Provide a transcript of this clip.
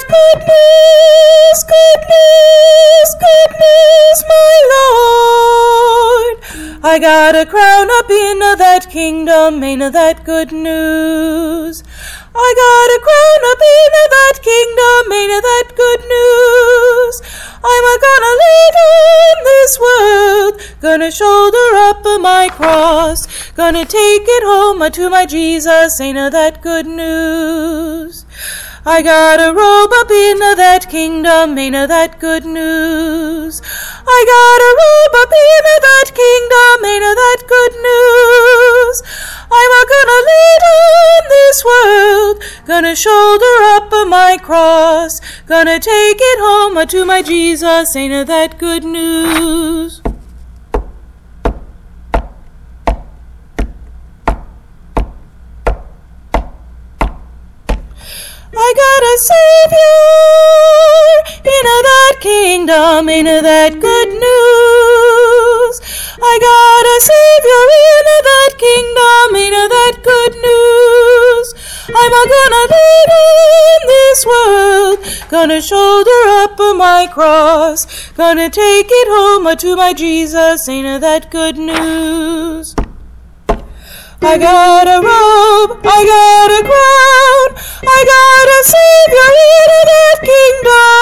Goodness, goodness, goodness, my Lord. I got a crown up in that kingdom, ain't that good news? I got a crown up in that kingdom, ain't that good news? I'm gonna lay down this world, gonna shoulder up my cross, gonna take it home to my Jesus, ain't that good news? I got a robe up in that kingdom, ain't that good news? I got a robe up in that kingdom, ain't that good news? I'm gonna lay down this world, gonna shoulder up my cross, gonna take it home to my Jesus, ain't that good news? I got a Savior in that kingdom, ain't that good news? I got a Savior in that kingdom, ain't that good news? I'm gonna lay down this world, gonna shoulder up my cross, gonna take it home to my Jesus, ain't that good news? I got a robe, I got a crown, I got a Savior in that kingdom.